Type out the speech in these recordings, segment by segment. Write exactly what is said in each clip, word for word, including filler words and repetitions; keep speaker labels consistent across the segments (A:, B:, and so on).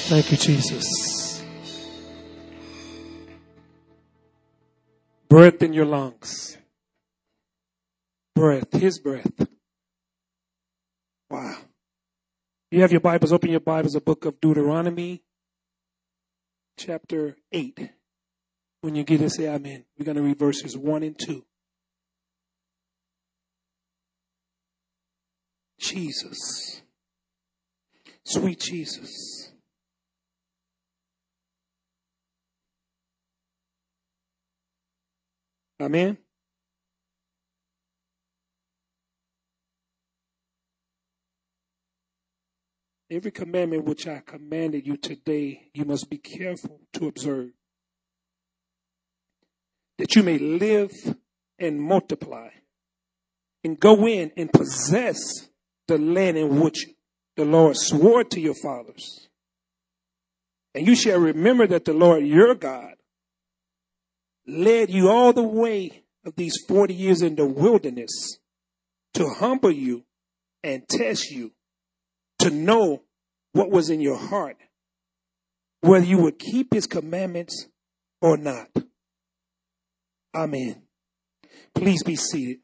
A: Thank you, Jesus. Breath in your lungs. Breath, his breath. Wow. You have your Bibles, open your Bibles, the book of Deuteronomy, chapter eight. When you get it, say amen. We're going to read verses one and two. Jesus. Sweet Jesus. Amen. Every commandment which I commanded you today, you must be careful to observe, that you may live and multiply and go in and possess the land in which the Lord swore to your fathers. And you shall remember that the Lord your God led you all the way of these forty years in the wilderness to humble you and test you, to know what was in your heart, whether you would keep his commandments or not. Amen. Please be seated.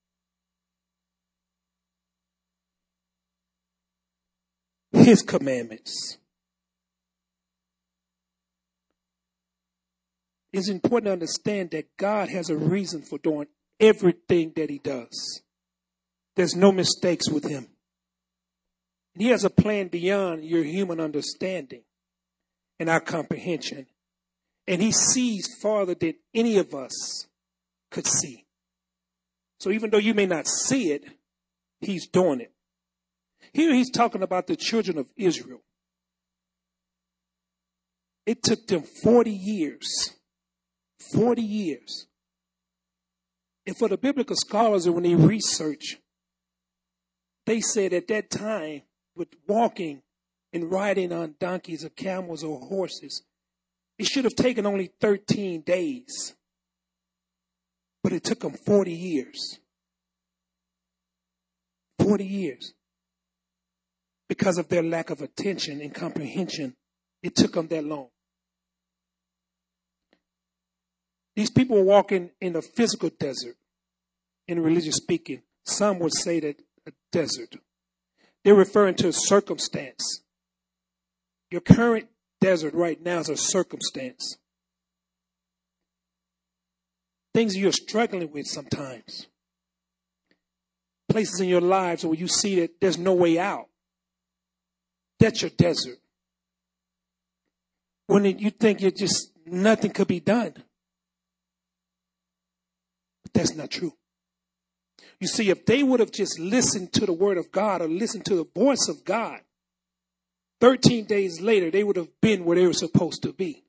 A: His commandments. It's important to understand that God has a reason for doing everything that he does. There's no mistakes with him. He has a plan beyond your human understanding and our comprehension. And he sees farther than any of us could see. So even though you may not see it, he's doing it. Here he's talking about the children of Israel. It took them forty years. forty years. And for the biblical scholars, when they research, they said at that time, with walking and riding on donkeys or camels or horses, it should have taken only thirteen days. But it took them forty years. forty years. Because of their lack of attention and comprehension, it took them that long. These people were walking in a physical desert, in religious speaking. Some would say that a desert. They're referring to a circumstance. Your current desert right now is a circumstance. Things you're struggling with sometimes. Places in your lives where you see that there's no way out. That's your desert. When you think you just nothing could be done. But that's not true. You see, if they would have just listened to the word of God or listened to the voice of God, thirteen days later, they would have been where they were supposed to be.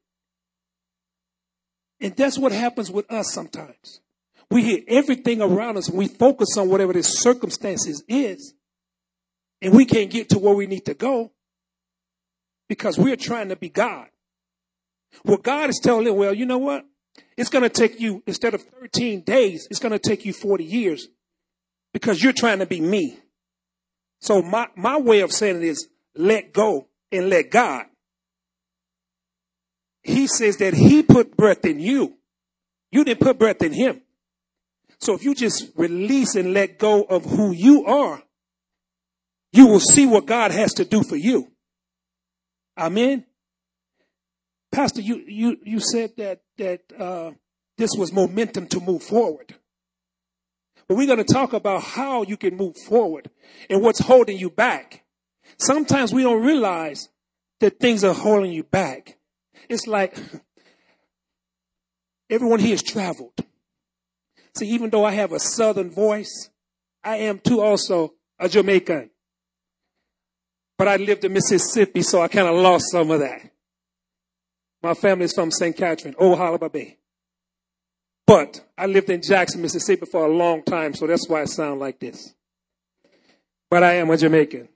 A: And that's what happens with us sometimes. We hear everything around us and we focus on whatever the circumstances is. And we can't get to where we need to go because we're trying to be God. Well, God is telling them, well, you know what? It's going to take you, instead of thirteen days, it's going to take you forty years because you're trying to be me. So my, my way of saying it is let go and let God. He says that he put breath in you. You didn't put breath in him. So if you just release and let go of who you are, you will see what God has to do for you. Amen. Pastor, you, you, you said that, that, uh, this was momentum to move forward. But we're going to talk about how you can move forward and what's holding you back. Sometimes we don't realize that things are holding you back. It's like everyone here has traveled. See, even though I have a southern voice, I am too also a Jamaican. But I lived in Mississippi, so I kind of lost some of that. My family is from Saint Catherine, Old Holiday Bay. But I lived in Jackson, Mississippi for a long time, so that's why I sound like this. But I am a Jamaican.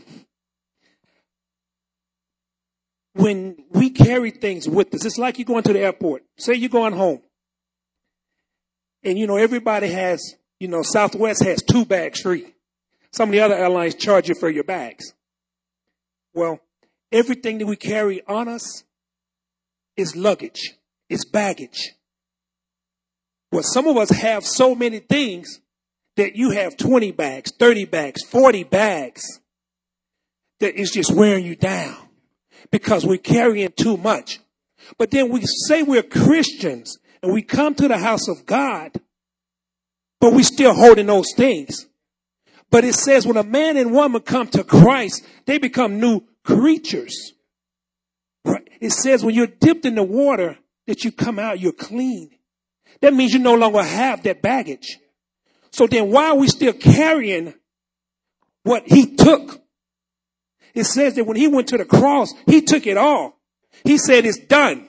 A: When we carry things with us, it's like you're going to the airport. Say you're going home. And, you know, everybody has, you know, Southwest has two bags free. Some of the other airlines charge you for your bags. Well, everything that we carry on us is luggage. It's baggage. Well, some of us have so many things that you have twenty bags, thirty bags, forty bags that is just wearing you down because we're carrying too much. But then we say we're Christians and we come to the house of God, but we still holding those things. But it says when a man and woman come to Christ, they become new creatures. Right? It says when you're dipped in the water that you come out, you're clean. That means you no longer have that baggage. So then why are we still carrying what he took? It says that when he went to the cross, he took it all. He said it's done.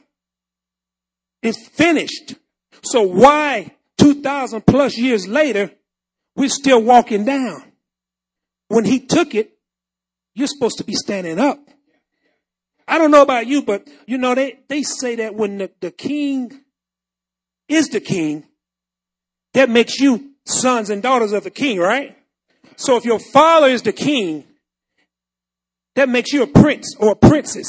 A: It's finished. So why two thousand plus years later, we're still walking down? When he took it, you're supposed to be standing up. I don't know about you, but you know, they, they say that when the, the king is the king, that makes you sons and daughters of the king, right? So if your father is the king, that makes you a prince or a princess.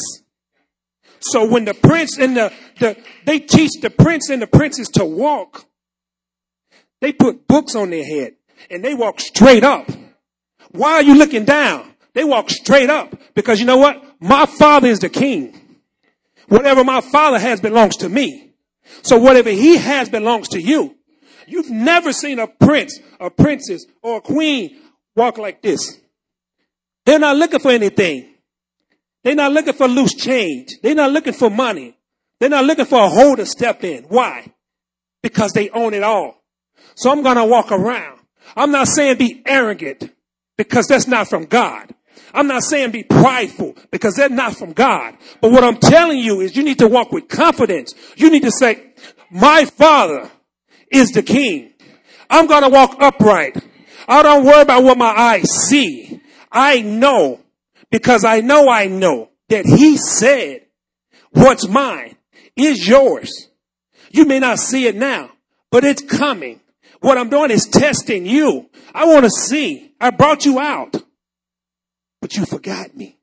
A: So when the prince and the, the they teach the prince and the princess to walk, they put books on their head and they walk straight up. Why are you looking down? They walk straight up because you know what? My father is the king. Whatever my father has belongs to me. So whatever he has belongs to you. You've never seen a prince, a princess, or a queen walk like this. They're not looking for anything. They're not looking for loose change. They're not looking for money. They're not looking for a hole to step in. Why? Because they own it all. So I'm going to walk around. I'm not saying be arrogant because that's not from God. I'm not saying be prideful because that's not from God. But what I'm telling you is you need to walk with confidence. You need to say, my father is the king. I'm going to walk upright. I don't worry about what my eyes see. I know because I know I know that he said what's mine is yours. You may not see it now, but it's coming. What I'm doing is testing you. I want to see. I brought you out, but you forgot me.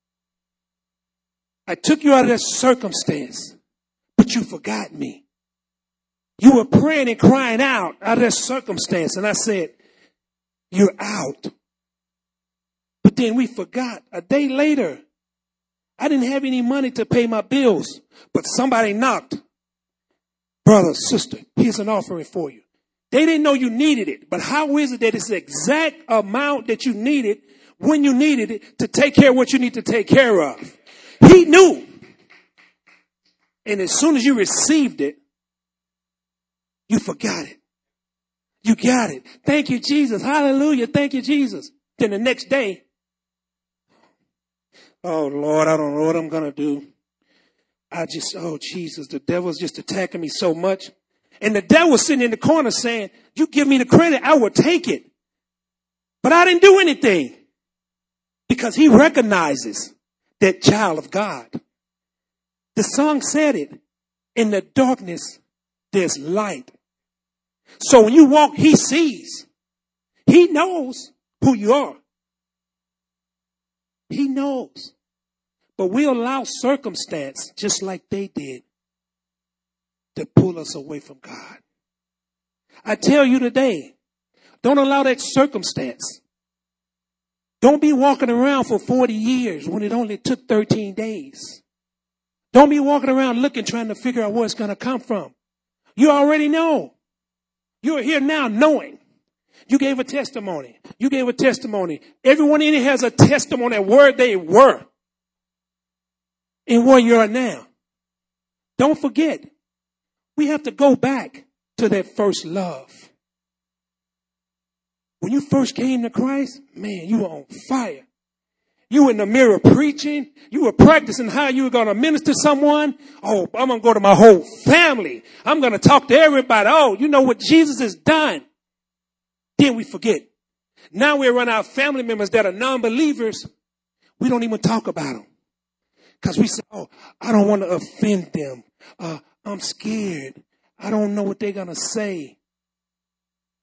A: I took you out of that circumstance, but you forgot me. You were praying and crying out out of that circumstance. And I said, you're out. But then we forgot a day later. I didn't have any money to pay my bills, but somebody knocked. Brother, sister, here's an offering for you. They didn't know you needed it. But how is it that it's the exact amount that you needed when you needed it to take care of what you need to take care of? He knew. And as soon as you received it, you forgot it. You got it. Thank you, Jesus. Hallelujah. Thank you, Jesus. Then the next day, oh, Lord, I don't know what I'm going to do. I just, oh, Jesus, the devil's just attacking me so much. And the devil was sitting in the corner saying, you give me the credit, I will take it. But I didn't do anything because he recognizes that child of God. The song said it. In the darkness, there's light. So when you walk, he sees. He knows who you are. He knows. But we allow circumstance, just like they did, to pull us away from God. I tell you today, don't allow that circumstance. Don't be walking around for forty years when it only took thirteen days. Don't be walking around looking, trying to figure out where it's going to come from. You already know. You're here now knowing. You gave a testimony. You gave a testimony. Everyone in here has a testimony of where they were and where you are now. Don't forget, we have to go back to that first love. When you first came to Christ, man, you were on fire. You were in the mirror preaching. You were practicing how you were going to minister to someone. Oh, I'm going to go to my whole family. I'm going to talk to everybody. Oh, you know what Jesus has done. Then we forget. Now we run our family members that are non-believers. We don't even talk about them. Because we say, oh, I don't want to offend them. Uh, I'm scared. I don't know what they're going to say.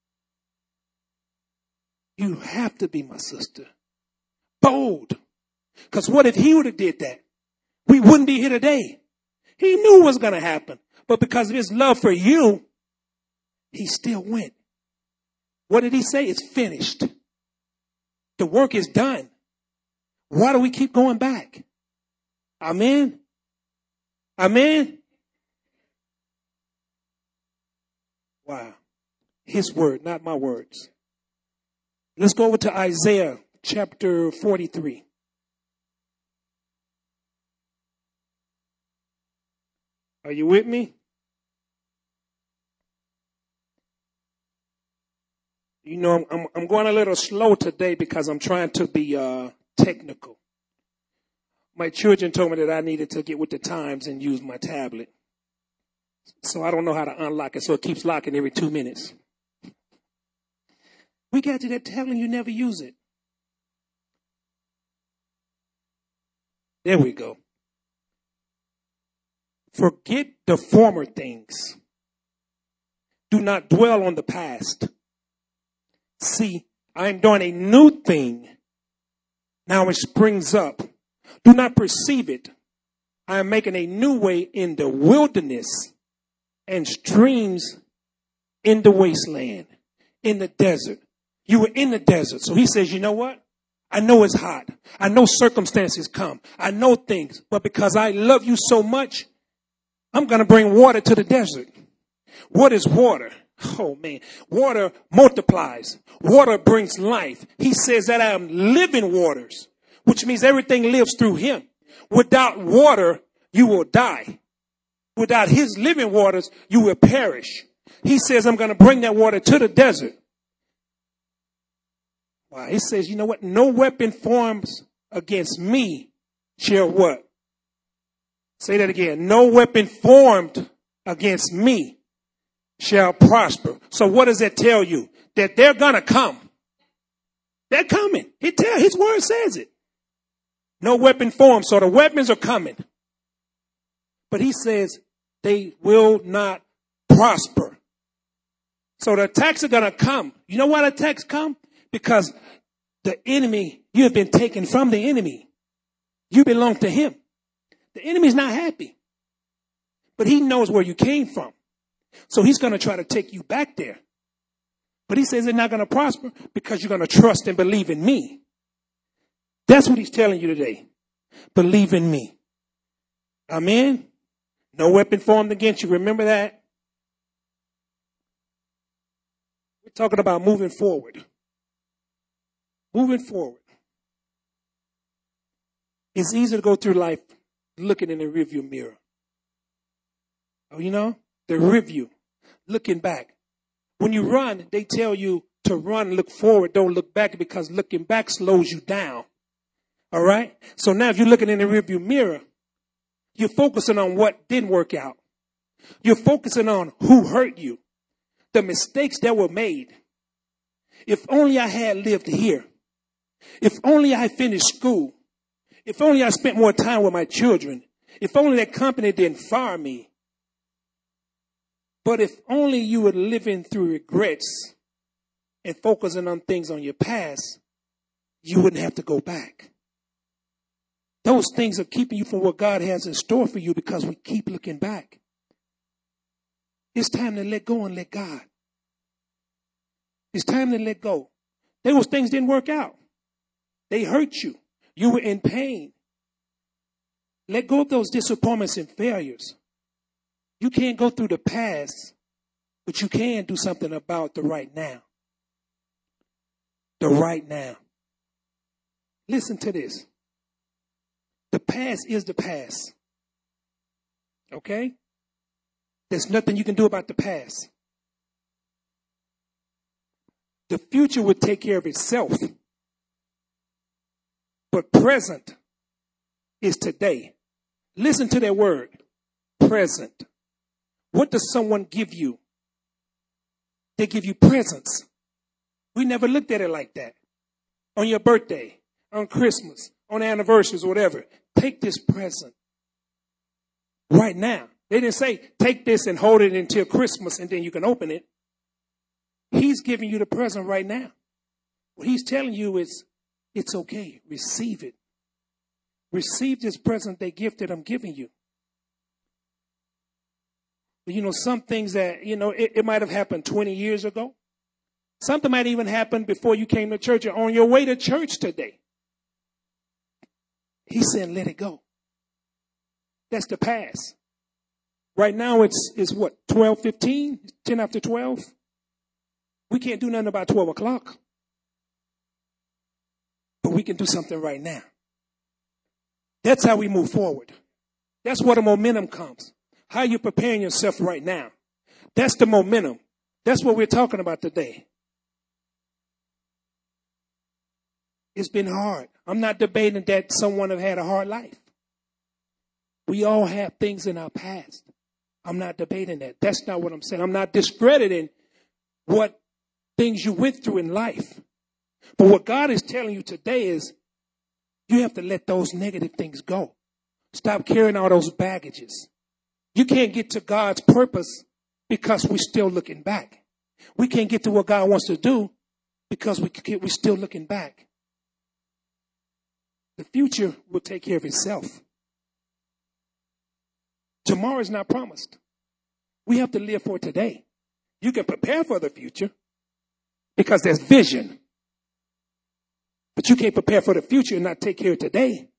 A: You have to be, my sister, bold. Because what if he would have did that? We wouldn't be here today. He knew what was going to happen. But because of his love for you, he still went. What did he say? It's finished. The work is done. Why do we keep going back? Amen. Amen. Wow. His word, not my words. Let's go over to Isaiah chapter forty-three. Are you with me? You know, I'm, I'm, I'm going a little slow today because I'm trying to be uh, technical. My children told me that I needed to get with the times and use my tablet. So I don't know how to unlock it, so it keeps locking every two minutes. We got you that tablet, you never use it. There we go. Forget the former things. Do not dwell on the past. See, I am doing a new thing. Now it springs up. Do not perceive it. I am making a new way in the wilderness and streams in the wasteland, in the desert. You were in the desert. So he says, you know what? I know it's hot. I know circumstances come. I know things. But because I love you so much, I'm going to bring water to the desert. What is water? Oh, man. Water multiplies. Water brings life. He says that I am living waters, which means everything lives through him. Without water, you will die. Without his living waters, you will perish. He says, I'm going to bring that water to the desert. Wow. He says, you know what? No weapon forms against me shall what? Say that again. No weapon formed against me shall prosper. So what does that tell you? That they're going to come. They're coming. He tell, his word says it. No weapon formed. So the weapons are coming. But he says they will not prosper. So the attacks are going to come. You know why the attacks come? Because the enemy, you have been taken from the enemy. You belong to him. The enemy's not happy. But he knows where you came from. So he's going to try to take you back there. But he says they're not going to prosper because you're going to trust and believe in me. That's what he's telling you today. Believe in me. Amen. No weapon formed against you. Remember that? We're talking about moving forward. Moving forward. It's easy to go through life looking in the rearview mirror. Oh, you know, the review, looking back. When you run, they tell you to run, look forward, don't look back, because looking back slows you down. All right. So now if you're looking in the rearview mirror, you're focusing on what didn't work out. You're focusing on who hurt you, the mistakes that were made. If only I had lived here. If only I finished school. If only I spent more time with my children. If only that company didn't fire me. But if only you were living through regrets and focusing on things on your past, you wouldn't have to go back. Those things are keeping you from what God has in store for you because we keep looking back. It's time to let go and let God. It's time to let go. Those things didn't work out. They hurt you. You were in pain. Let go of those disappointments and failures. You can't go through the past, but you can do something about the right now. The right now. Listen to this. The past is the past. Okay? There's nothing you can do about the past. The future will take care of itself. But present is today. Listen to that word. Present. What does someone give you? They give you presents. We never looked at it like that. On your birthday, on Christmas, on anniversaries, whatever. Take this present right now. They didn't say, take this and hold it until Christmas and then you can open it. He's giving you the present right now. What he's telling you is, it's okay. Receive it. Receive this present day gift that I'm giving you. You know, some things that, you know, it, it might have happened twenty years ago. Something might even happen before you came to church or on your way to church today. He's saying, let it go. That's the past. Right now it's, it's what, twelve fifteen, ten after twelve? We can't do nothing about twelve o'clock. But we can do something right now. That's how we move forward. That's where the momentum comes. How you preparing yourself right now. That's the momentum. That's what we're talking about today. It's been hard. I'm not debating that someone have had a hard life. We all have things in our past. I'm not debating that. That's not what I'm saying. I'm not discrediting what things you went through in life. But what God is telling you today is you have to let those negative things go. Stop carrying all those baggages. You can't get to God's purpose because we're still looking back. We can't get to what God wants to do because we, we're still looking back. The future will take care of itself. Tomorrow is not promised. We have to live for today. You can prepare for the future because there's vision. But you can't prepare for the future and not take care of today.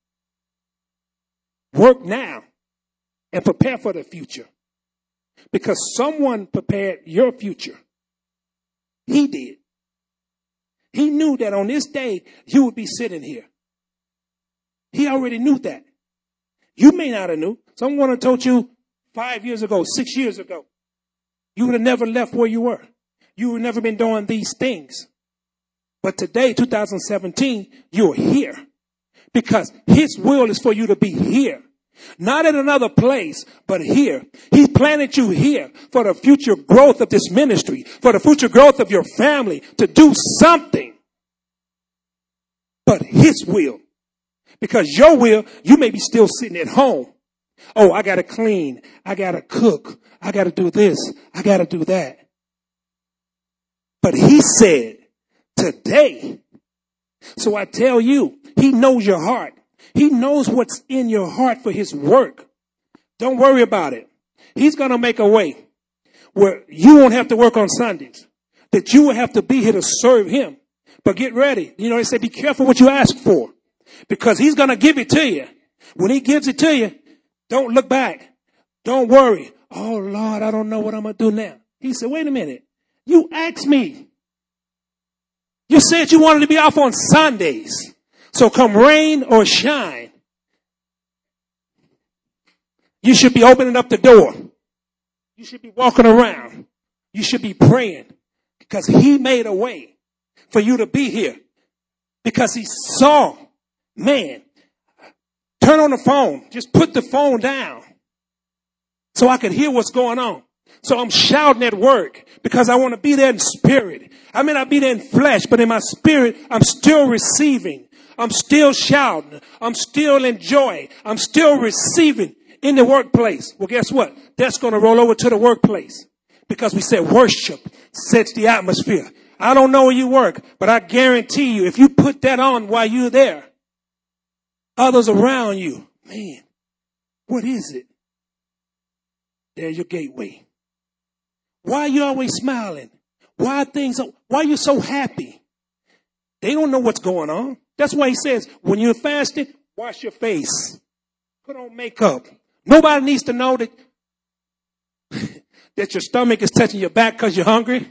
A: Work now and prepare for the future. Because someone prepared your future. He did. He knew that on this day you would be sitting here. He already knew that. You may not have knew. Someone had told you five years ago, six years ago. You would have never left where you were. You would have never been doing these things. But today, two thousand seventeen, you're here. Because his will is for you to be here. Not in another place, but here. He planted you here for the future growth of this ministry, for the future growth of your family, to do something. But his will. Because your will, you may be still sitting at home. Oh, I got to clean. I got to cook. I got to do this. I got to do that. But he said, today. So I tell you, he knows your heart. He knows what's in your heart for his work. Don't worry about it. He's going to make a way where you won't have to work on Sundays, that you will have to be here to serve him. But get ready. You know, they say, be careful what you ask for, because he's going to give it to you. When he gives it to you, don't look back. Don't worry. Oh, Lord, I don't know what I'm going to do now. He said, wait a minute. You asked me. You said you wanted to be off on Sundays. So come rain or shine, you should be opening up the door. You should be walking around. You should be praying, because he made a way for you to be here, because he saw, man, turn on the phone. Just put the phone down so I could hear what's going on. So I'm shouting at work because I want to be there in spirit. I may not be there in flesh, but in my spirit, I'm still receiving. I'm still shouting. I'm still enjoying. I'm still receiving in the workplace. Well, guess what? That's going to roll over to the workplace, because we said worship sets the atmosphere. I don't know where you work, but I guarantee you, if you put that on while you're there, others around you, man, what is it? There's your gateway. Why are you always smiling? Why are things, why are you so happy? They don't know what's going on. That's why he says, when you're fasting, wash your face. Put on makeup. Nobody needs to know that, that your stomach is touching your back because you're hungry.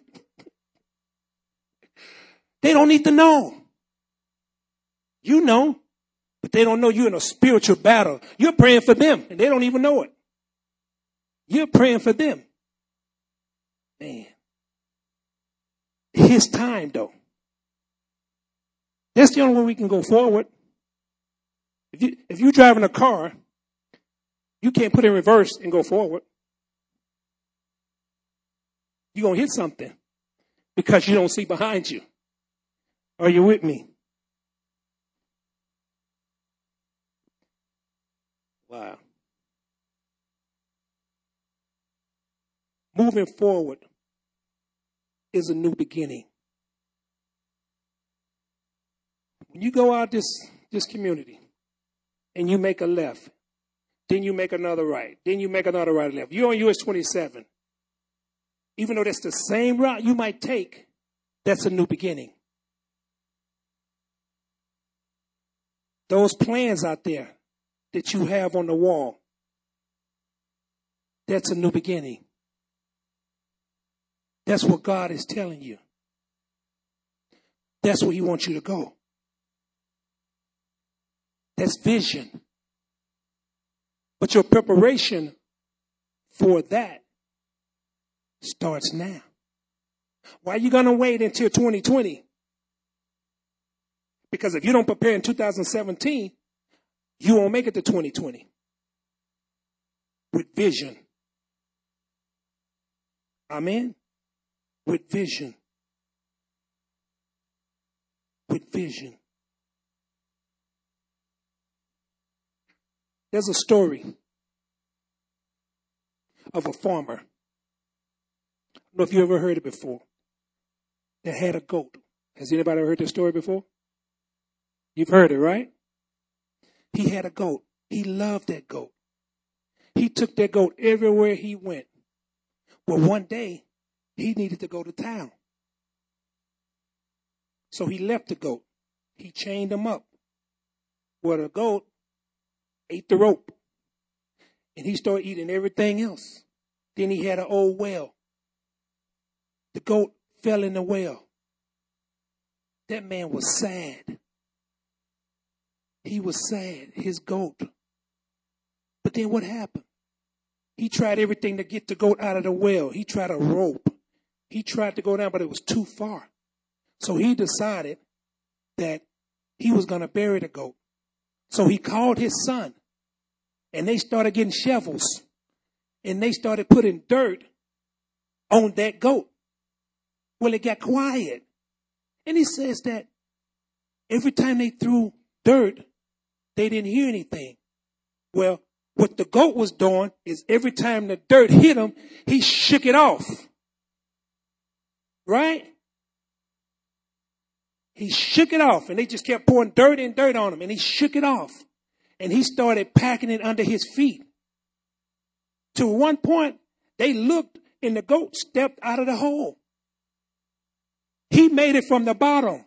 A: They don't need to know. You know, but they don't know you're in a spiritual battle. You're praying for them, and they don't even know it. You're praying for them. Man. His time, though. That's the only way we can go forward. If you, if you're driving a car, you can't put it in reverse and go forward. You're going to hit something because you don't see behind you. Are you with me? Wow. Moving forward is a new beginning. When you go out this, this community, and you make a left. Then you make another right. Then you make another right and left. You're on U S twenty-seven. Even though that's the same route you might take, that's a new beginning. Those plans out there that you have on the wall, that's a new beginning. That's what God is telling you. That's where he wants you to go. That's vision. But your preparation for that starts now. Why are you going to wait until twenty twenty? Because if you don't prepare in two thousand seventeen, you won't make it to twenty twenty with vision. Amen? With vision. With vision. There's a story of a farmer. I don't know if you ever heard it before. That had a goat. Has anybody ever heard this story before? You've heard it, right? He had a goat. He loved that goat. He took that goat everywhere he went. Well, one day, he needed to go to town. So he left the goat. He chained him up. Well, the goat ate the rope. And he started eating everything else. Then he had an old well. The goat fell in the well. That man was sad. He was sad, his goat. But then what happened? He tried everything to get the goat out of the well. He tried a rope. He tried to go down, but it was too far. So he decided that he was going to bury the goat. So he called his son, and they started getting shovels, and they started putting dirt on that goat. Well, it got quiet. And he says that every time they threw dirt, they didn't hear anything. Well, what the goat was doing is every time the dirt hit him, he shook it off. Right? He shook it off, and they just kept pouring dirt and dirt on him, and he shook it off. And he started packing it under his feet. To one point, they looked, and the goat stepped out of the hole. He made it from the bottom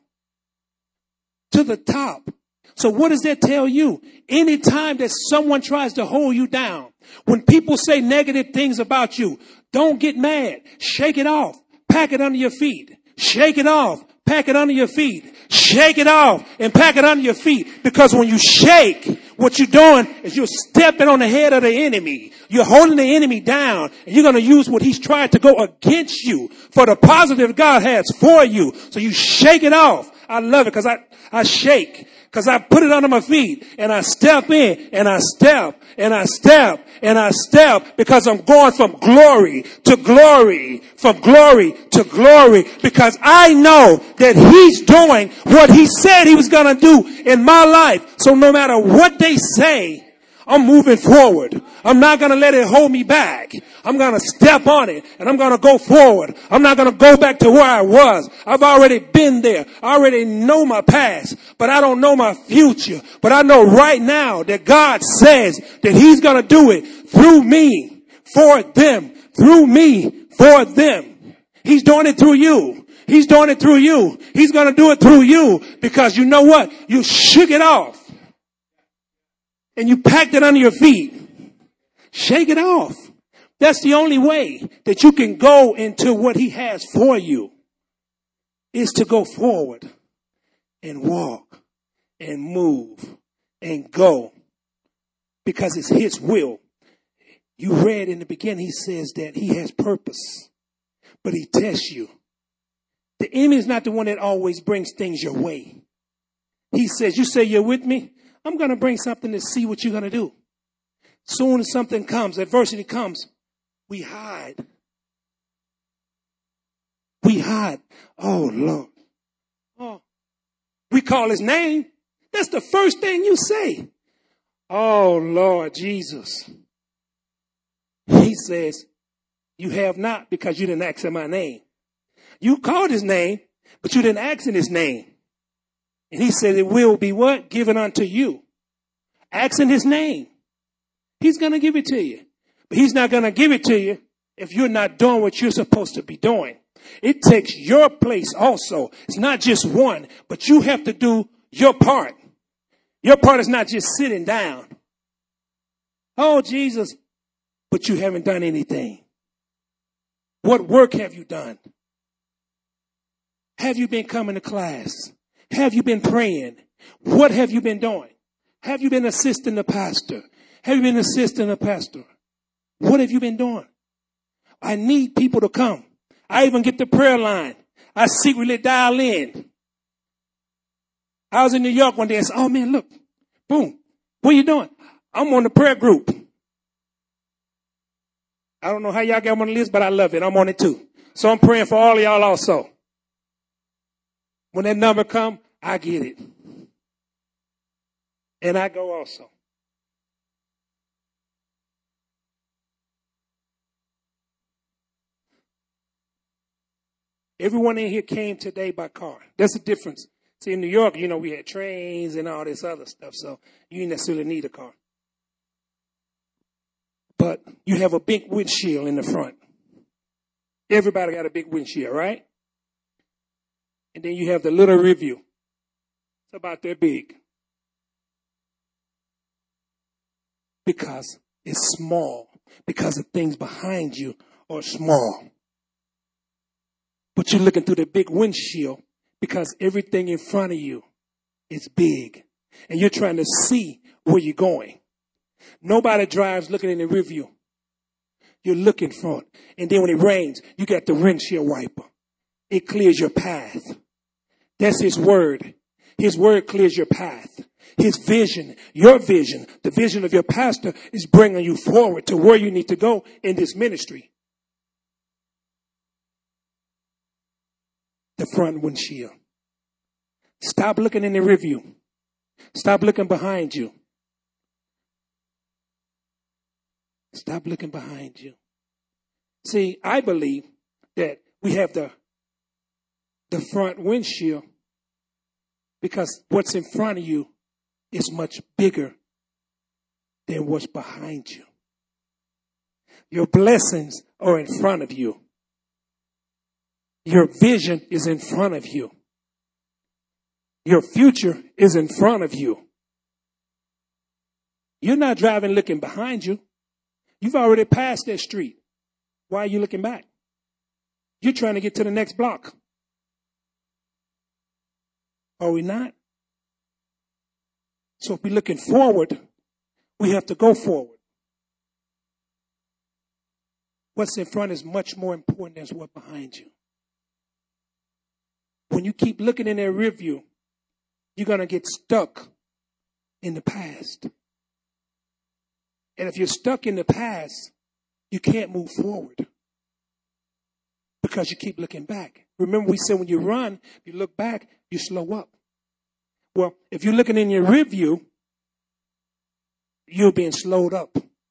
A: to the top. So what does that tell you? Anytime that someone tries to hold you down, when people say negative things about you, don't get mad. Shake it off. Pack it under your feet. Shake it off. Pack it under your feet. Shake it off and pack it under your feet. Because when you shake, what you're doing is you're stepping on the head of the enemy. You're holding the enemy down, and you're going to use what he's tried to go against you for the positive God has for you. So you shake it off. I love it because I, I shake. Because I put it under my feet, and I step in, and I step, and I step, and I step, because I'm going from glory to glory, from glory to glory, because I know that he's doing what he said he was going to do in my life. So no matter what they say, I'm moving forward. I'm not going to let it hold me back. I'm going to step on it, and I'm going to go forward. I'm not going to go back to where I was. I've already been there. I already know my past, but I don't know my future. But I know right now that God says that he's going to do it through me, for them, through me, for them. He's doing it through you. He's doing it through you. He's going to do it through you, because you know what? You shook it off. And you packed it under your feet. Shake it off. That's the only way that you can go into what he has for you, is to go forward and walk and move and go, because it's his will. You read in the beginning, he says that he has purpose, but he tests you. The enemy is not the one that always brings things your way. He says, you say you're with me? I'm going to bring something to see what you're going to do. Soon as something comes, adversity comes, we hide. We hide. Oh, Lord. Oh, we call his name. That's the first thing you say. Oh, Lord Jesus. He says, you have not, because you didn't ask in my name. You called his name, but you didn't ask in his name. And he said, it will be what? Given unto you. Ask in his name. He's going to give it to you. But he's not going to give it to you if you're not doing what you're supposed to be doing. It takes your place also. It's not just one, but you have to do your part. Your part is not just sitting down. Oh, Jesus, but you haven't done anything. What work have you done? Have you been coming to class? Have you been praying? What have you been doing? Have you been assisting the pastor? Have you been assisting the pastor? What have you been doing? I need people to come. I even get the prayer line. I secretly dial in. I was in New York one day and said, oh man, look, boom. What are you doing? I'm on the prayer group. I don't know how y'all got on the list, but I love it. I'm on it too. So I'm praying for all of y'all also. When that number come, I get it. And I go also. Everyone in here came today by car. That's the difference. See, in New York, you know, we had trains and all this other stuff, so you didn't necessarily need a car. But you have a big windshield in the front. Everybody got a big windshield, right? And then you have the little review. It's about that big. Because it's small. Because the things behind you are small. But you're looking through the big windshield because everything in front of you is big. And you're trying to see where you're going. Nobody drives looking in the rear view. You're looking for it. And then when it rains, you got the windshield wiper. It clears your path. That's his word. His word clears your path. His vision, your vision, the vision of your pastor is bringing you forward to where you need to go in this ministry. The front windshield. Stop looking in the rear view. Stop looking behind you. Stop looking behind you. See, I believe that we have the, the front windshield because what's in front of you is much bigger than what's behind you. Your blessings are in front of you. Your vision is in front of you. Your future is in front of you. You're not driving looking behind you. You've already passed that street. Why are you looking back? You're trying to get to the next block. Are we not? So if we're looking forward, we have to go forward. What's in front is much more important than what's behind you. When you keep looking in their rear view, you're going to get stuck in the past. And if you're stuck in the past, you can't move forward because you keep looking back. Remember we said when you run, you look back, you slow up. Well, if you're looking in your rear view, you're being slowed up.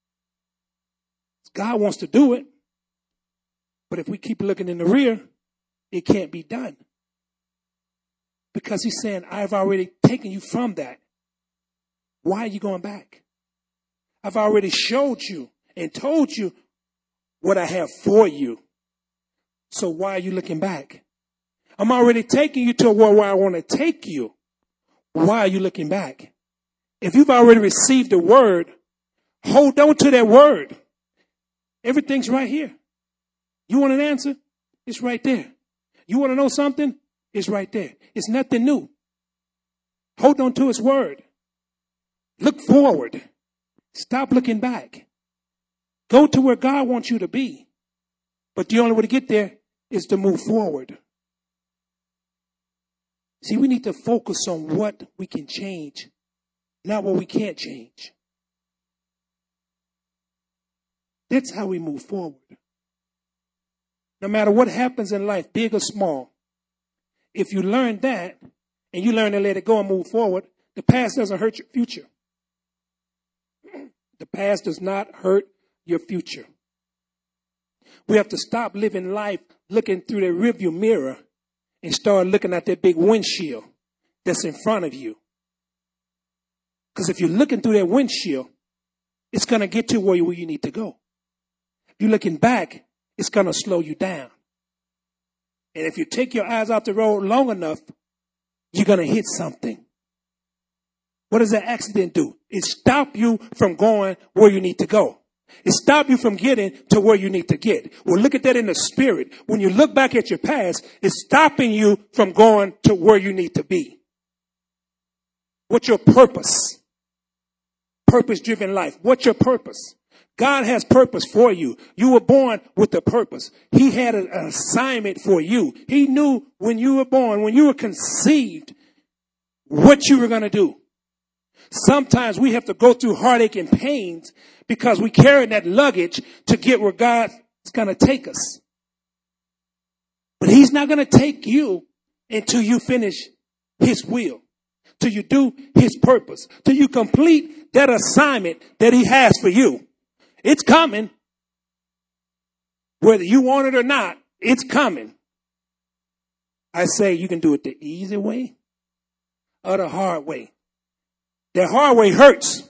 A: God wants to do it, but if we keep looking in the rear, it can't be done. Because he's saying, I've already taken you from that. Why are you going back? I've already showed you and told you what I have for you. So why are you looking back? I'm already taking you to where, where I want to take you. Why are you looking back? If you've already received the word, hold on to that word. Everything's right here. You want an answer? It's right there. You want to know something? It's right there. It's nothing new. Hold on to his word. Look forward. Stop looking back. Go to where God wants you to be. But the only way to get there is to move forward. See, we need to focus on what we can change, not what we can't change. That's how we move forward. No matter what happens in life, big or small, if you learn that and you learn to let it go and move forward, the past doesn't hurt your future. The past does not hurt your future. We have to stop living life looking through the rearview mirror and start looking at that big windshield that's in front of you. Because if you're looking through that windshield, it's going to get you where you, where you need to go. If you're looking back, it's going to slow you down. And if you take your eyes off the road long enough, you're going to hit something. What does that accident do? It stops you from going where you need to go. It stops you from getting to where you need to get. Well, look at that in the spirit. When you look back at your past, it's stopping you from going to where you need to be. What's your purpose? Purpose-driven life. What's your purpose? God has purpose for you. You were born with a purpose. He had an assignment for you. He knew when you were born, when you were conceived, what you were going to do. Sometimes we have to go through heartache and pains because we carry that luggage to get where God's going to take us. But he's not going to take you until you finish his will, till you do his purpose, till you complete that assignment that he has for you. It's coming. Whether you want it or not, it's coming. I say you can do it the easy way or the hard way. The hard way hurts.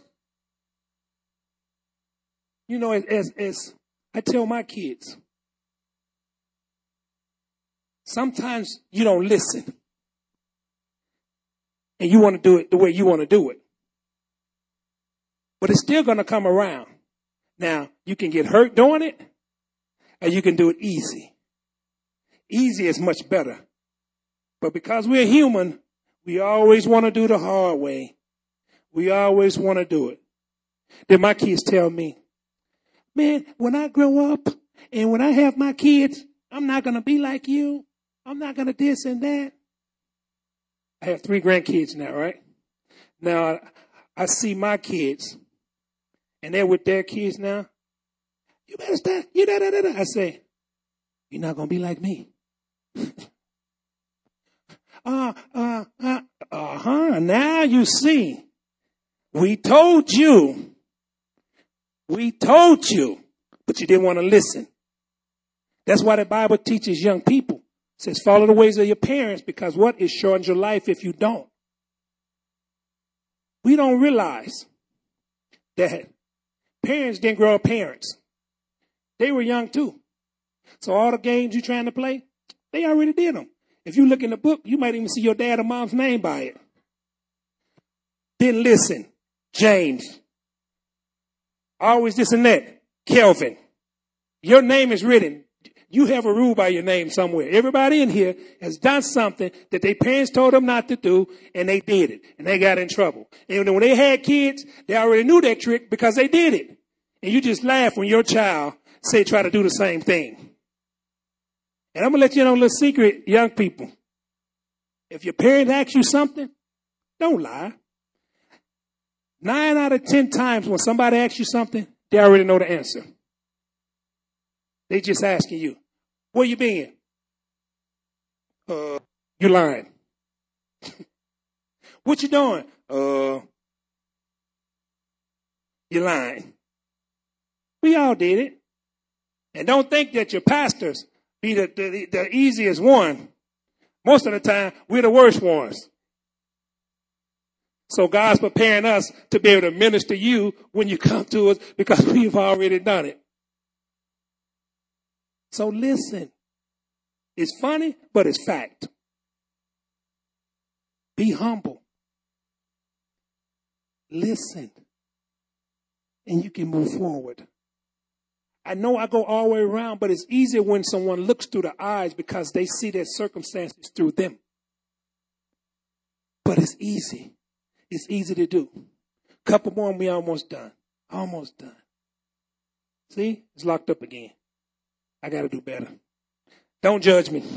A: You know, as, as, as I tell my kids, sometimes you don't listen. And you want to do it the way you want to do it. But it's still going to come around. Now, you can get hurt doing it, and you can do it easy. Easy is much better. But because we're human, we always want to do the hard way. We always want to do it. Then my kids tell me, man, when I grow up and when I have my kids, I'm not going to be like you. I'm not going to this and that. I have three grandkids now, right? Now, I see my kids, and they're with their kids now. You better stop. You da da da da. I say, you're not going to be like me. uh, uh, uh, uh-huh. Now you see. We told you. We told you, but you didn't want to listen. That's why the Bible teaches young people. It says, follow the ways of your parents, because what? It shortens your life if you don't. We don't realize that parents didn't grow up parents. They were young too. So all the games you're trying to play, they already did them. If you look in the book, you might even see your dad or mom's name by it. Didn't listen. James. Always this and that. Kelvin. Your name is written. You have a rule by your name somewhere. Everybody in here has done something that their parents told them not to do, and they did it, and they got in trouble. And when they had kids, they already knew that trick because they did it. And you just laugh when your child say try to do the same thing. And I'm going to let you know a little secret, young people. If your parents ask you something, don't lie. Nine out of ten times when somebody asks you something, they already know the answer. They just asking you, where you been? Uh, you lying. What you doing? Uh, you lying. We all did it. And don't think that your pastors be the, the, the easiest one. Most of the time, we're the worst ones. So God's preparing us to be able to minister to you when you come to us because we've already done it. So listen. It's funny, but it's fact. Be humble. Listen. And you can move forward. I know I go all the way around, but it's easier when someone looks through the eyes because they see their circumstances through them. But it's easy. It's easy to do. Couple more and we almost done. Almost done. See? It's locked up again. I got to do better. Don't judge me.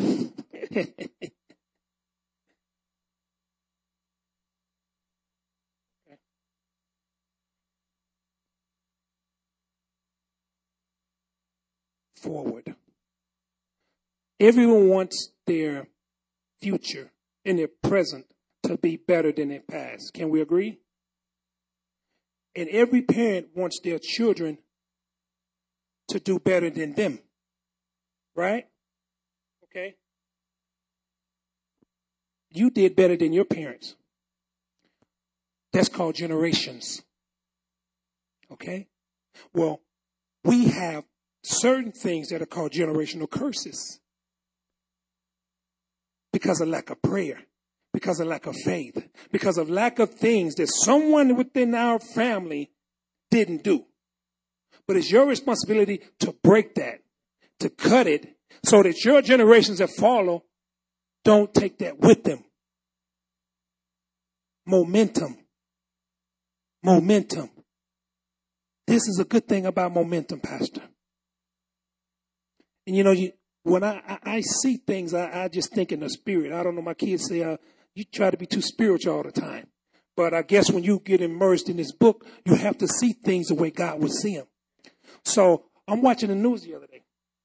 A: Forward. Everyone wants their future and their present to be better than their past. Can we agree? And every parent wants their children to do better than them. Right? Okay. You did better than your parents. That's called generations. Okay? Well, we have certain things that are called generational curses because of lack of prayer, because of lack of faith, because of lack of things that someone within our family didn't do. But it's your responsibility to break that, to cut it, so that your generations that follow don't take that with them. Momentum. Momentum. This is a good thing about momentum, Pastor. And you know, you, when I, I, I see things, I, I just think in the spirit. I don't know, my kids say, uh, you try to be too spiritual all the time. But I guess when you get immersed in this book, you have to see things the way God would see them. So I'm watching the news the other day.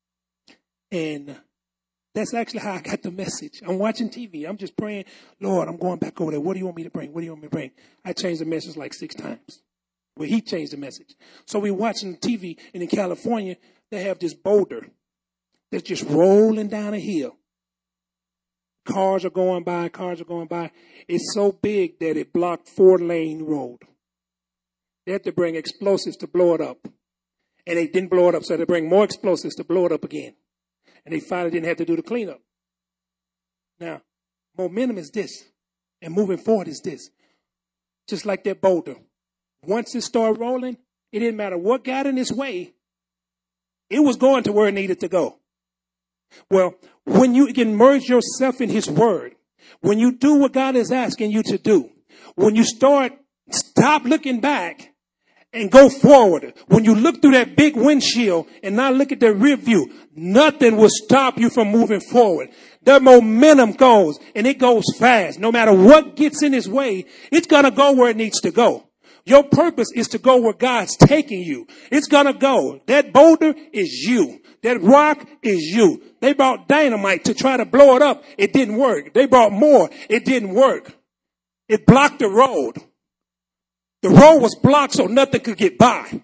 A: And that's actually how I got the message. I'm watching T V. I'm just praying, Lord, I'm going back over there. What do you want me to bring? What do you want me to bring? I changed the message like six times. Well, he changed the message. So we're watching T V, and in California, they have this boulder that's just rolling down a hill. Cars are going by, cars are going by. It's so big that it blocked four-lane road. They had to bring explosives to blow it up. And they didn't blow it up, so they bring more explosives to blow it up again. And they finally didn't have to do the cleanup. Now, momentum is this, and moving forward is this. Just like that boulder. Once it started rolling, it didn't matter what got in its way. It was going to where it needed to go. Well, when you can merge yourself in his word, when you do what God is asking you to do, when you start, stop looking back and go forward. When you look through that big windshield and not look at the rear view, nothing will stop you from moving forward. The momentum goes, and it goes fast. No matter what gets in its way, it's going to go where it needs to go. Your purpose is to go where God's taking you. It's going to go. That boulder is you. That rock is you. They brought dynamite to try to blow it up. It didn't work. They brought more. It didn't work. It blocked the road. The road was blocked so nothing could get by.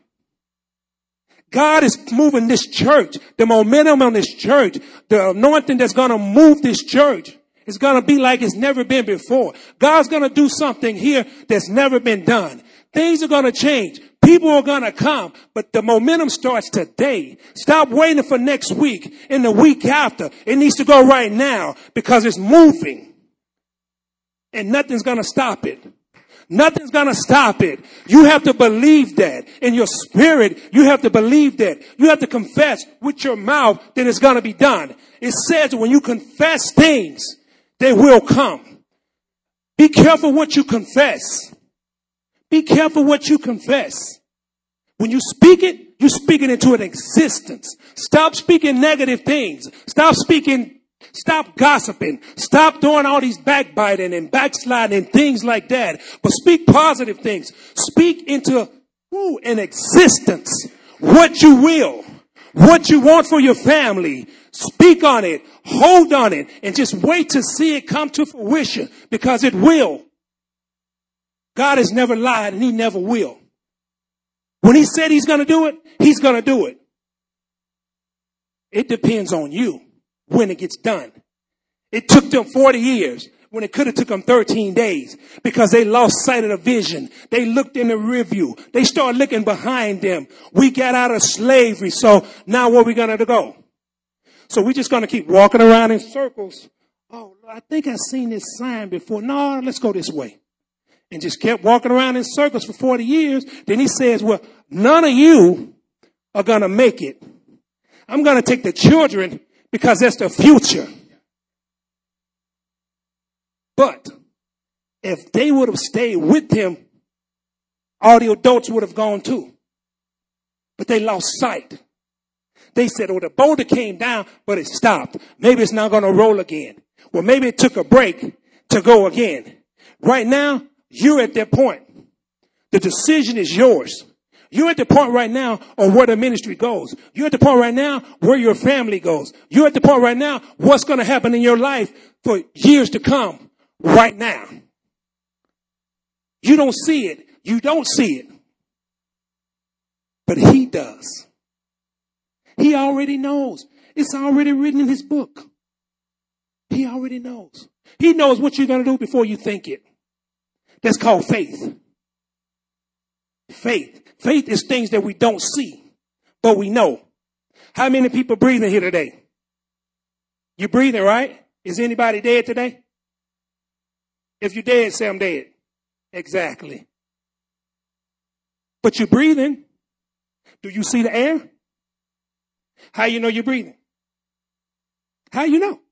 A: God is moving this church. The momentum on this church, the anointing that's going to move this church, is going to be like it's never been before. God's going to do something here that's never been done. Things are going to change. People are going to come, but the momentum starts today. Stop waiting for next week and the week after. It needs to go right now because it's moving. And nothing's going to stop it. Nothing's going to stop it. You have to believe that in your spirit. You have to believe that. You have to confess with your mouth that it's going to be done. It says when you confess things, they will come. Be careful what you confess. Be careful what you confess. When you speak it, you're speaking into an existence. Stop speaking negative things. Stop speaking, stop gossiping. Stop doing all these backbiting and backsliding and things like that. But speak positive things. Speak into ooh, an existence. What you will. What you want for your family. Speak on it. Hold on it. And just wait to see it come to fruition because it will. God has never lied and he never will. When he said he's going to do it, he's going to do it. It depends on you when it gets done. It took them forty years when it could have took them thirteen days because they lost sight of the vision. They looked in the rear view. They started looking behind them. We got out of slavery. So now where are we going to go? So we're just going to keep walking around in circles. Oh, I think I've seen this sign before. No, let's go this way. And just kept walking around in circles for forty years. Then he says, well, none of you are going to make it. I'm going to take the children because that's the future. But if they would have stayed with him, all the adults would have gone too. But they lost sight. They said, oh, the boulder came down, but it stopped. Maybe it's not going to roll again. Well, maybe it took a break to go again. Right now, you're at that point. The decision is yours. You're at the point right now on where the ministry goes. You're at the point right now where your family goes. You're at the point right now what's going to happen in your life for years to come right now. You don't see it. You don't see it. But he does. He already knows. It's already written in his book. He already knows. He knows what you're going to do before you think it. That's called faith. Faith. Faith is things that we don't see, but we know. How many people breathing here today? You breathing, right? Is anybody dead today? If you're dead, say I'm dead. Exactly. But you're breathing. Do you see the air? How you know you're breathing? How you know?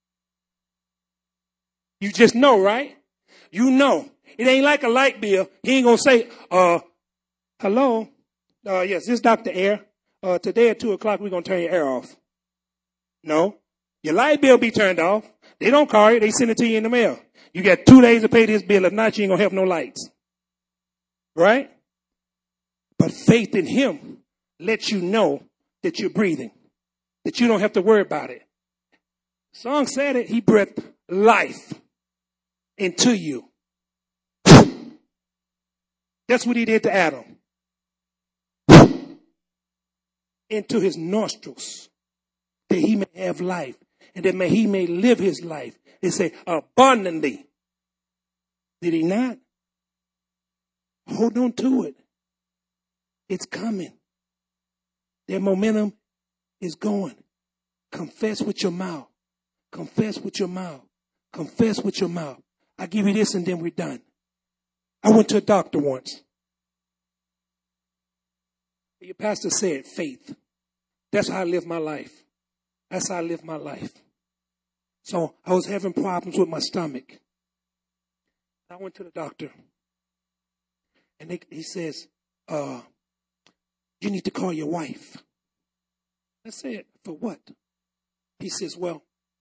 A: You just know, right? You know. It ain't like a light bill. He ain't gonna say, uh, hello? Uh, yes, this is Doctor Air. Uh, today at two o'clock, we're gonna turn your air off. No. Your light bill be turned off. They don't call you. They send it to you in the mail. You got two days to pay this bill. If not, you ain't gonna have no lights. Right? But faith in him lets you know that you're breathing, that you don't have to worry about it. The song said it. He breathed life into you. That's what he did to Adam. Into his nostrils, that he may have life, and that may, he may live his life. They say abundantly. Did he not? Hold on to it. It's coming. Their momentum is going. Confess with your mouth. Confess with your mouth. Confess with your mouth. I give you this and then we're done. I went to a doctor once. Your pastor said faith. That's how I live my life. That's how I live my life. So I was having problems with my stomach. I went to the doctor. And they, he says, uh, you need to call your wife. I said, for what? He says, well,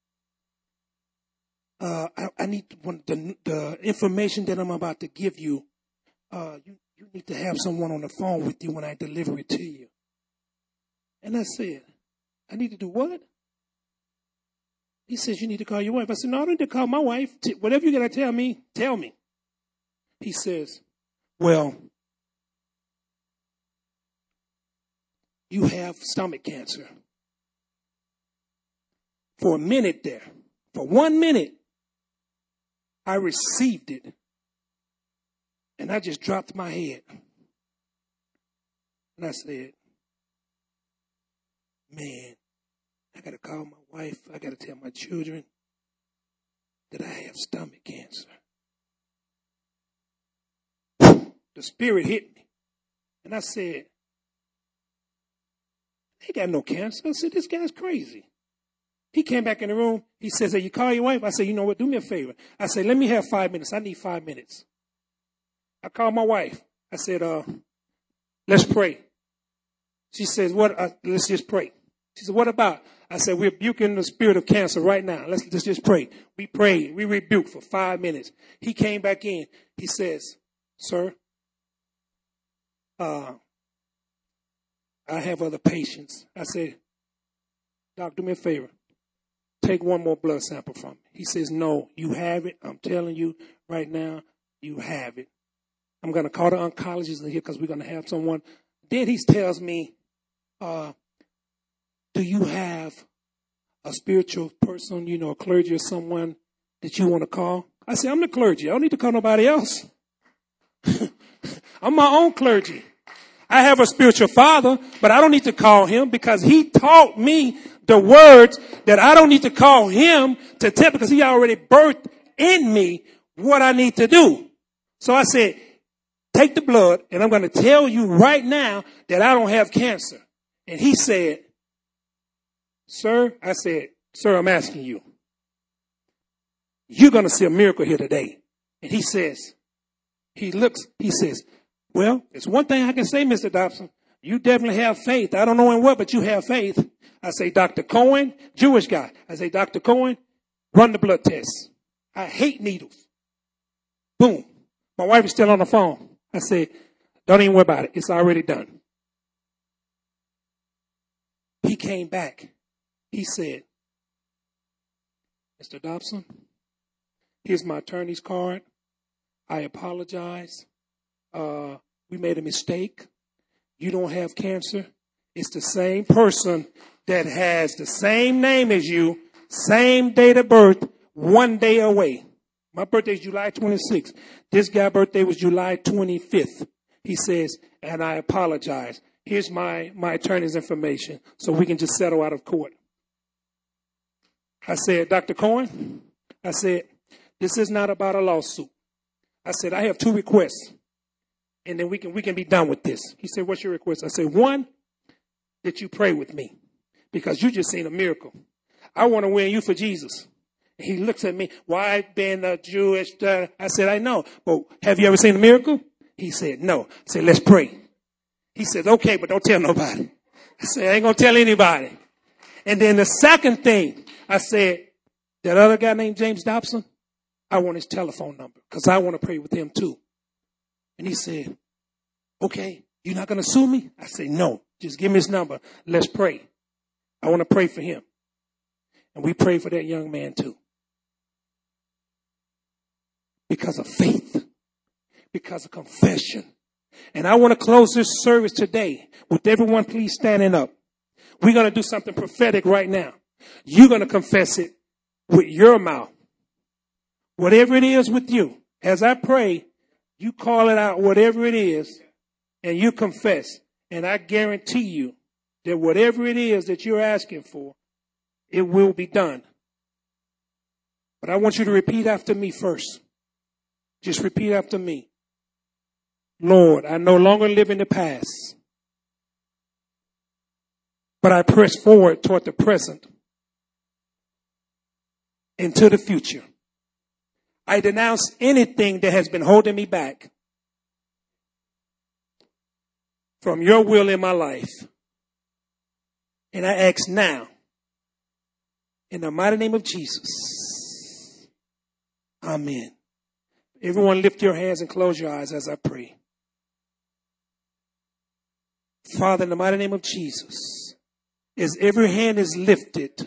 A: uh, I, I need the, the information that I'm about to give you. Uh, you, you need to have someone on the phone with you when I deliver it to you. And I said, I need to do what? He says, you need to call your wife. I said, no, I don't need to call my wife. Whatever you're going to tell me, tell me. He says, well, you have stomach cancer. For a minute there, for one minute, I received it. And I just dropped my head. And I said, man, I got to call my wife. I got to tell my children that I have stomach cancer. The spirit hit me. And I said, they got no cancer. I said, this guy's crazy. He came back in the room. He says, hey, you call your wife? I said, you know what? Do me a favor. I said, let me have five minutes. I need five minutes. I called my wife. I said, uh, let's pray. She says, what? Uh, let's just pray. She said, what about? I said, we're rebuking the spirit of cancer right now. Let's, let's just pray. We prayed. We rebuked for five minutes. He came back in. He says, sir, uh, I have other patients. I said, Doc, do me a favor. Take one more blood sample from me. He says, no, you have it. I'm telling you right now, you have it. I'm going to call the oncologist in here because we're going to have someone. Then he tells me, uh, do you have a spiritual person, you know, a clergy or someone that you want to call? I said, I'm the clergy. I don't need to call nobody else. I'm my own clergy. I have a spiritual father, but I don't need to call him because he taught me the words that I don't need to call him to tell because he already birthed in me what I need to do. So I said, take the blood and I'm going to tell you right now that I don't have cancer. And he said, sir, I said, sir, I'm asking you, you're going to see a miracle here today. And he says, he looks, he says, well, it's one thing I can say, Mister Dobson. You definitely have faith. I don't know in what, but you have faith. I say, Doctor Cohen, Jewish guy. I say, Doctor Cohen, run the blood test. I hate needles. Boom. My wife is still on the phone. I said, don't even worry about it. It's already done. He came back. He said, Mister Dobson, here's my attorney's card. I apologize. Uh, we made a mistake. You don't have cancer. It's the same person that has the same name as you, same date of birth, one day away. My birthday is July twenty-sixth. This guy's birthday was July twenty-fifth. He says, and I apologize. Here's my, my attorney's information so we can just settle out of court. I said, Doctor Cohen, I said, this is not about a lawsuit. I said, I have two requests, and then we can we can be done with this. He said, what's your request? I said, one, that you pray with me because you just seen a miracle. I want to win you for Jesus. He looks at me, white, being a Jewish. Uh, I said, I know, but have you ever seen a miracle? He said, no. I said, let's pray. He said, okay, but don't tell nobody. I said, I ain't going to tell anybody. And then the second thing, I said, that other guy named James Dobson, I want his telephone number because I want to pray with him too. And he said, okay, you're not going to sue me? I said, no, just give me his number. Let's pray. I want to pray for him. And we prayed for that young man too. Because of faith. Because of confession. And I want to close this service today with everyone please standing up. We're going to do something prophetic right now. You're going to confess it with your mouth. Whatever it is with you, as I pray, you call it out, whatever it is, and you confess. And I guarantee you that whatever it is that you're asking for, it will be done. But I want you to repeat after me first. Just repeat after me. Lord, I no longer live in the past, but I press forward toward the present into the future. I denounce anything that has been holding me back from your will in my life. And I ask now, in the mighty name of Jesus, amen. Everyone lift your hands and close your eyes as I pray. Father, in the mighty name of Jesus, as every hand is lifted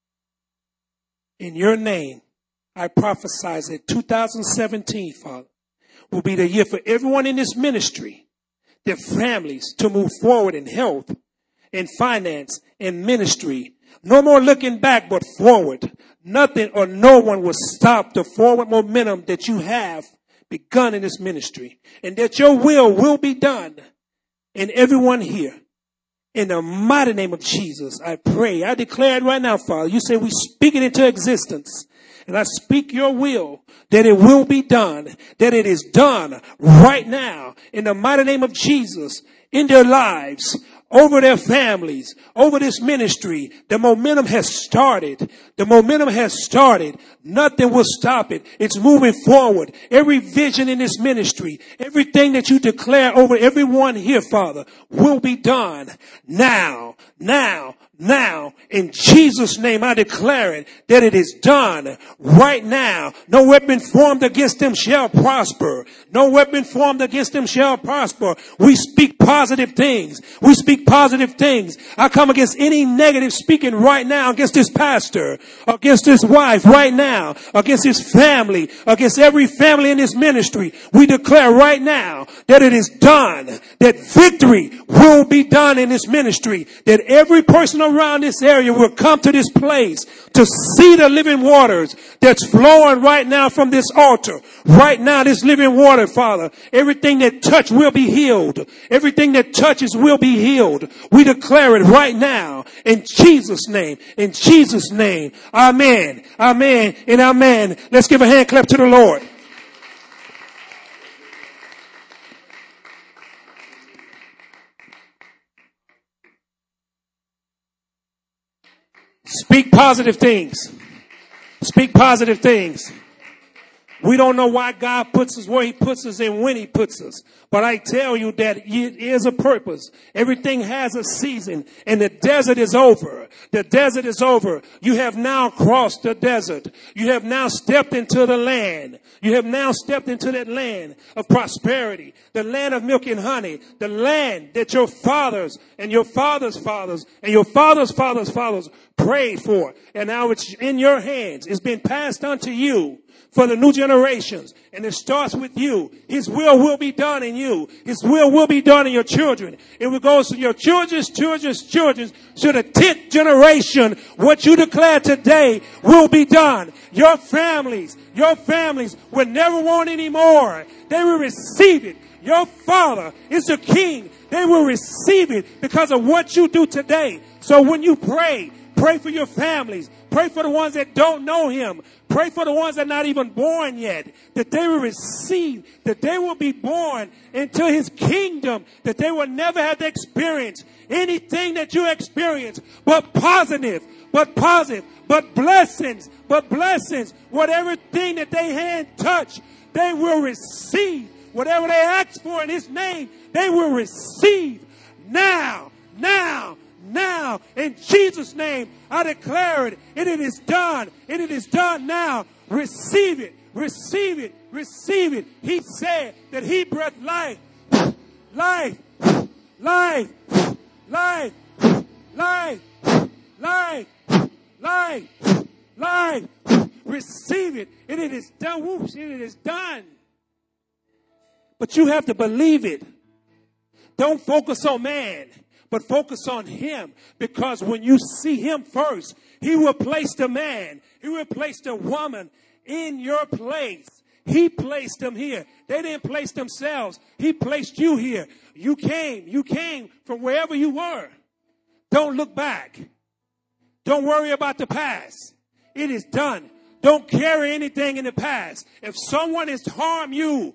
A: in your name, I prophesy that two thousand seventeen, Father, will be the year for everyone in this ministry, their families, to move forward in health, in finance, in ministry. No more looking back, but forward. Nothing or no one will stop the forward momentum that you have begun in this ministry. And that your will will be done in everyone here. In the mighty name of Jesus, I pray. I declare it right now, Father. You say we speak it into existence. And I speak your will, that it will be done, that it is done right now in the mighty name of Jesus in their lives, over their families, over this ministry. The momentum has started. The momentum has started. Nothing will stop it. It's moving forward. Every vision in this ministry, everything that you declare over everyone here, Father, will be done now, now, now. In Jesus' name, I declare it that it is done right now. No weapon formed against them shall prosper. No weapon formed against them shall prosper. We speak positive things. We speak positive things. I come against any negative speaking right now against this pastor, against his wife right now, against his family, against every family in this ministry. We declare right now that it is done, that victory will be done in this ministry, that every person around this area will come to this place to see the living waters that's flowing right now from this altar. Right now, this living water, Father, everything that touch will be healed. Everything that touches will be healed. We declare it right now in Jesus' name. In Jesus' name. Amen. Amen and amen. Let's give a hand clap to the Lord. Speak positive things. Speak positive things. We don't know why God puts us where he puts us and when he puts us. But I tell you that it is a purpose. Everything has a season, and the desert is over. The desert is over. You have now crossed the desert. You have now stepped into the land. You have now stepped into that land of prosperity, the land of milk and honey, the land that your fathers and your fathers' fathers and your fathers' fathers' fathers prayed for. And now it's in your hands. It's been passed on to you for the new generations. And it starts with you. His will will be done in you. His will will be done in your children. It will go to your children's children's children's to the tenth generation. What you declare today will be done. Your families, your families will never want any more. They will receive it Your Father is the King. They will receive it because of what you do today. So when you pray, pray for your families. Pray for the ones that don't know Him. Pray for the ones that are not even born yet. That they will receive, that they will be born into His kingdom. That they will never have to experience anything that you experience but positive, but positive, but blessings, but blessings. Whatever thing that they hand touch, they will receive. Whatever they ask for in His name, they will receive now, now, now. In Jesus' name, I declare it, and it is done, and it is done now. Receive it, receive it, receive it. He said that He breathed life, life, life, life, life, life, life, life. Receive it, and it is done. Whoosh, and it is done. But you have to believe it. Don't focus on man, but focus on Him. Because when you see Him first, He will place the man, He will place the woman in your place. He placed them here. They didn't place themselves. He placed you here. You came. You came from wherever you were. Don't look back. Don't worry about the past. It is done. Don't carry anything in the past. If someone has harmed you,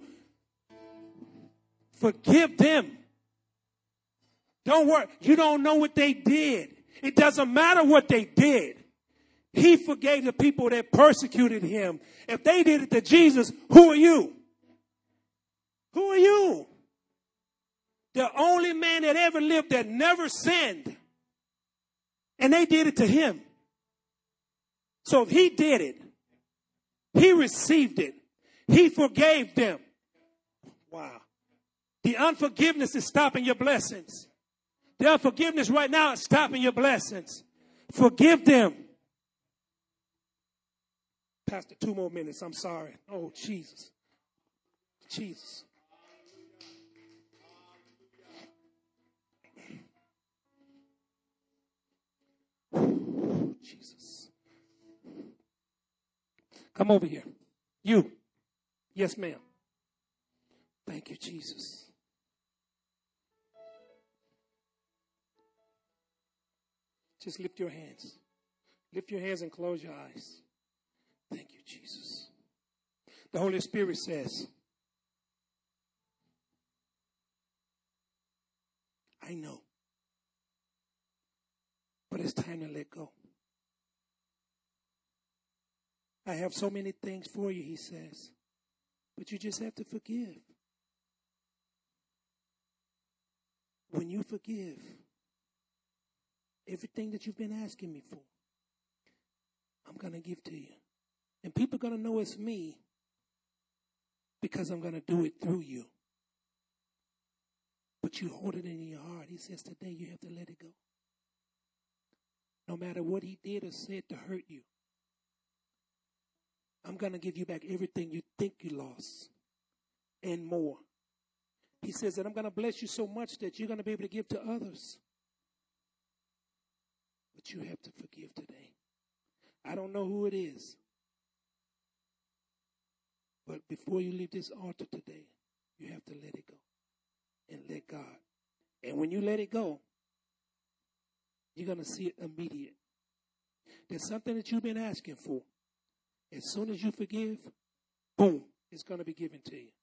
A: forgive them. Don't worry. You don't know what they did. It doesn't matter what they did. He forgave the people that persecuted Him. If they did it to Jesus, who are you? Who are you? The only man that ever lived that never sinned. And they did it to Him. So if He did it, He received it. He forgave them. Wow. The unforgiveness is stopping your blessings. The unforgiveness right now is stopping your blessings. Forgive them. Pastor, two more minutes. I'm sorry. Oh, Jesus. Jesus. Jesus. Come over here. You. Yes, ma'am. Thank you, Jesus. Just lift your hands. Lift your hands and close your eyes. Thank you, Jesus. The Holy Spirit says, I know, but it's time to let go. I have so many things for you, He says, but you just have to forgive. When you forgive, everything that you've been asking me for, I'm going to give to you. And people are going to know it's me because I'm going to do it through you. But you hold it in your heart. He says today you have to let it go. No matter what He did or said to hurt you, I'm going to give you back everything you think you lost and more. He says that I'm going to bless you so much that you're going to be able to give to others. But you have to forgive today. I don't know who it is. But before you leave this altar today, you have to let it go and let God. And when you let it go, you're going to see it immediate. There's something that you've been asking for. As soon as you forgive, boom, it's going to be given to you.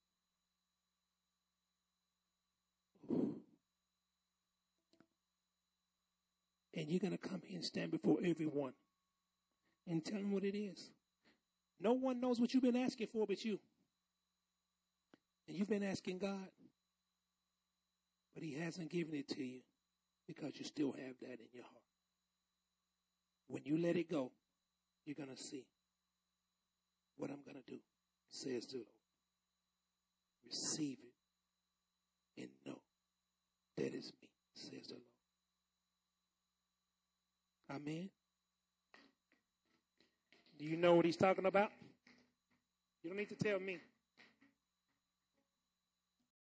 A: And you're going to come here and stand before everyone and tell them what it is. No one knows what you've been asking for but you. And you've been asking God, but He hasn't given it to you because you still have that in your heart. When you let it go, you're going to see what I'm going to do, says the Lord. Receive it and know that is me, says the Lord. Amen. Do you know what He's talking about? You don't need to tell me.